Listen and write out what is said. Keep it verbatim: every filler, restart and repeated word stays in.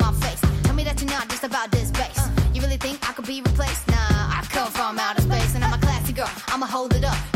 my face. Tell me that you're not just about this bass. Uh, you really think I could be replaced? Nah, I come from outer space and I'm a classy girl. I'ma hold it up.